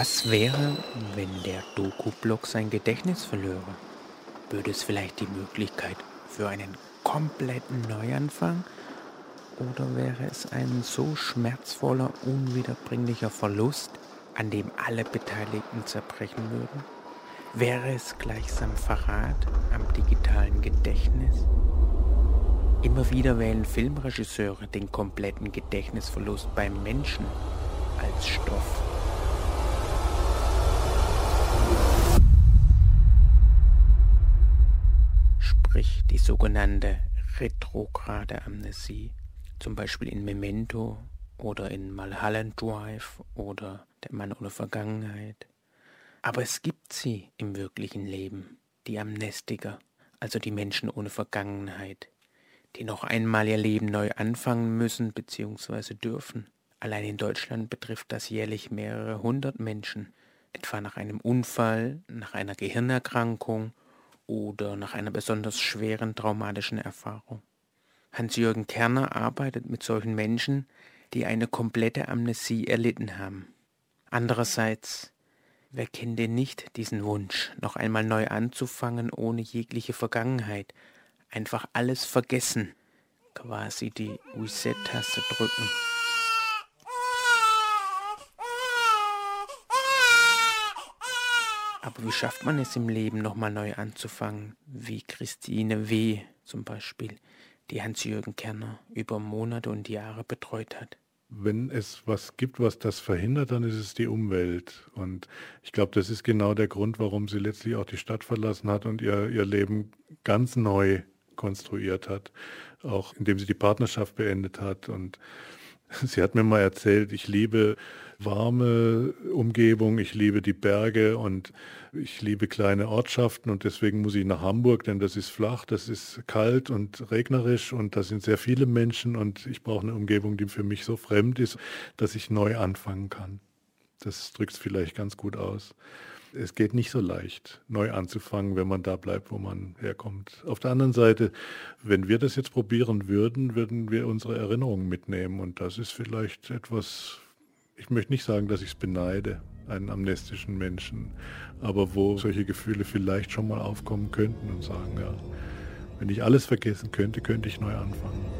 Was wäre, wenn der Doku-Blog sein Gedächtnis verlöre? Würde es vielleicht die Möglichkeit für einen kompletten Neuanfang? Oder wäre es ein so schmerzvoller, unwiederbringlicher Verlust, an dem alle Beteiligten zerbrechen würden? Wäre es gleichsam Verrat am digitalen Gedächtnis? Immer wieder wählen Filmregisseure den kompletten Gedächtnisverlust beim Menschen als Stoff. Sprich die sogenannte retrograde Amnesie, zum Beispiel in Memento oder in Mulholland Drive oder Der Mann ohne Vergangenheit. Aber es gibt sie im wirklichen Leben, die Amnestiker, also die Menschen ohne Vergangenheit, die noch einmal ihr Leben neu anfangen müssen bzw. dürfen. Allein in Deutschland betrifft das jährlich mehrere hundert Menschen, etwa nach einem Unfall, nach einer Gehirnerkrankung oder nach einer besonders schweren traumatischen Erfahrung. Hans-Jürgen Kerner arbeitet mit solchen Menschen, die eine komplette Amnesie erlitten haben. Andererseits, wer kennt denn nicht diesen Wunsch, noch einmal neu anzufangen, ohne jegliche Vergangenheit, einfach alles vergessen, quasi die Reset-Taste drücken. Aber wie schafft man es im Leben, nochmal neu anzufangen, wie Christine W. zum Beispiel, die Hans-Jürgen Kerner über Monate und Jahre betreut hat? Wenn es was gibt, was das verhindert, dann ist es die Umwelt. Und ich glaube, das ist genau der Grund, warum sie letztlich auch die Stadt verlassen hat und ihr Leben ganz neu konstruiert hat, auch indem sie die Partnerschaft beendet hat. Und sie hat mir mal erzählt, ich liebe warme Umgebung, ich liebe die Berge und ich liebe kleine Ortschaften und deswegen muss ich nach Hamburg, denn das ist flach, das ist kalt und regnerisch und da sind sehr viele Menschen und ich brauche eine Umgebung, die für mich so fremd ist, dass ich neu anfangen kann. Das drückt es vielleicht ganz gut aus. Es geht nicht so leicht, neu anzufangen, wenn man da bleibt, wo man herkommt. Auf der anderen Seite, wenn wir das jetzt probieren würden, würden wir unsere Erinnerungen mitnehmen. Und das ist vielleicht etwas, ich möchte nicht sagen, dass ich es beneide, einen amnestischen Menschen, aber wo solche Gefühle vielleicht schon mal aufkommen könnten und sagen, ja, wenn ich alles vergessen könnte, könnte ich neu anfangen.